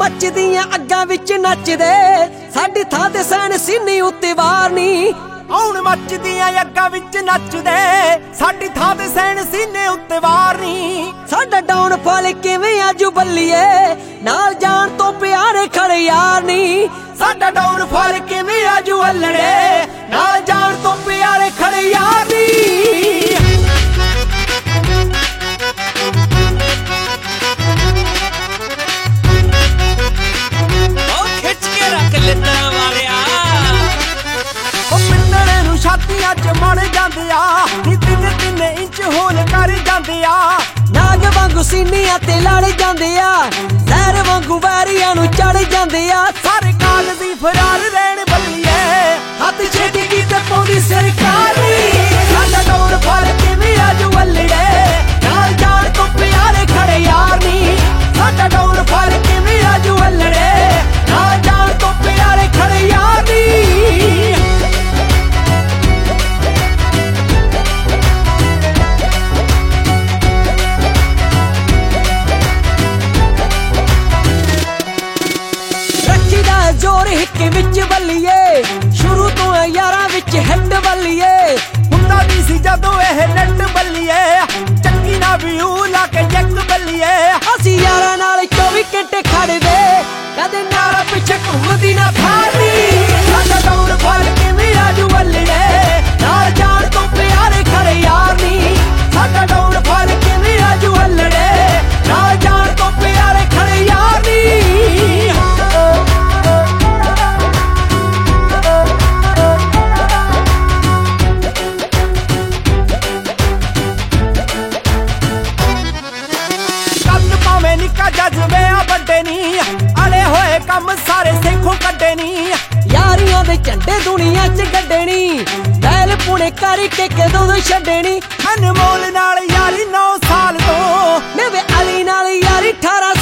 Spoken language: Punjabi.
ਮੱਚਦੀਆਂ ਅੱਗਾਂ ਵਿੱਚ ਨੱਚਦੇ ਸਾਡੀ ਥਾਂ ਤੇ ਸੈਨ ਸੀਨੇ ਉੱਤੇ ਵਾਰ ਨੀ ਹੁਣ ਮੱਚਦੀਆਂ ਅੱਗਾਂ ਵਿੱਚ ਨੱਚਦੇ ਸਾਡੀ ਥਾਂ ਤੇ ਸੈਨ ਸੀਨੇ ਉੱਤੇ ਵਾਰ ਨੀ ਸਾਡਾ ਡਾਊਨ ਫਾਲ ਕਿਵੇਂ ਆਜੂ ਬੱਲੀਏ ਨਾਲ ਜਾਣ ਤੋਂ ਪਿਆਰੇ ਖੜੇ ਯਾਰ ਨੀ ਸਾਡਾ ਡਾਊਨ ਫਾਲ ਕਿਵੇਂ ਆਜੂ ਅੱਲੜੇ ਨਾਲ ਜਾਣ ਤੋਂ ਪਿਆਰੇ ਖੜੇ ਯਾਰ ਨੀ ਛਾਤੀਆਂ ਚ ਮੜ ਜਾਂਦੇ ਆ ਨੀ 3-3 ਇੰਚ ਹੋਲ ਕਰ ਜਾਂਦੇ ਆ ਨਾਗ ਵਾਂਗੂ ਸੀਨੀਆਂ ਤੇ ਲੜ ਜਾਂਦੇ ਆ ਜ਼ਹਿਰ ਵਾਂਗੂ ਵੈਰੀਆਂ ਨੂੰ ਚੜ ਜਾਂਦੇ ਆ ਸਾਰੇ ਕਾਗਜ਼ੀ ਫਰਾਰ ਰਹਿਣ ਬੱਲੀਏ ਹੱਥ ਛੇਤੀ ਕੀਤੇ ਪਾਉਂਦੀ ਸਰਕਾਰ ਨੀ ਸਾਡਾ ਡਾਊਨ ਫਾਲ ਕਿਵੇਂ ਆਜੂ ਅੱਲੜੇ ਨਾਲ ਜਾਣ ਤੋਂ ਪਿਆਰੇ ਖੜੇ ਯਾਰ ਨੀ ਸਾਡਾ ਡਾਊਨ ਫਾਲ ਕਿਵੇਂ ਆਜੂ ਅੱਲੜੇ ਨਾਲ ਜਾਣ ਤੋਂ ਪਿਆਰੇ ਖੜੇ ਯਾਰ ਨੀ ਜੋਰ ਹਿੱਕ ਵਿੱਚ ਬੱਲੀਏ ਸ਼ੁਰੂ ਤੋਂ ਯਾਰਾਂ ਵਿੱਚ ਹਿੱਟ ਬੱਲੀਏ ਹੁੰਦਾ ਵੀ ਸੀ ਜਦੋਂ ਇਹ ਨੱਟ ਬੱਲੀਏ ਚੱਕੀ ਨਾ ਵਿਊ ਲਾ ਕੇ ਜੱਕ ਬੱਲੀਏ ਅਸੀਂ ਯਾਰਾਂ ਨਾਲ 24 ਘੰਟੇ ਖੜਦੇ ਕਦੇ ਨਾਲ ਪਿੱਛੇ ਘੁੰਮਦੀ ਨਾ ਫਾੜੀ ਸਾਡਾ ਡਾਊਨ ਫਾਲ ਕਿਵੇਂ ਆਜੂ ਅੱਲੜੇ ਨਾਲ ਜਾਣ ਤੋਂ ਪਿਆਰੇ ਖੜੇ ਯਾਰ ਨੀ ਸਾਡਾ ਡਾਊਨ ਫਾਲ ਕਿਵੇਂ ਆਜੂ ਅੱਲੜੇ ਨਾਲ ਜਾਣ ਤੋਂ ਪਿਆਰੇ ਖੜੇ ਯਾਰ ਨੀ ਨਿੱਕਾ ਜਜ਼ਬੇ ਆ ਵੱਡੇ ਨੀ ਅੜੇ ਹੋਏ ਕੰਮ ਸਾਰੇ ਸੇਖੋਂ ਕੱਢੇ ਨੀ ਯਾਰੀਆਂ ਦੇ ਝੰਡੇ ਦੁਨੀਆ ਚ ਗੱਡਣੀ ਬੈਲ ਪੁਣੇ ਕਰਕੇ ਕਦੋਂ ਛੱਡਣੀ ਅਨਮੋਲ ਨਾਲ ਯਾਰੀ 9 ਸਾਲ ਤੋਂ ਨਵੇਂ ਅਲੀ ਨਾਲ ਯਾਰੀ 18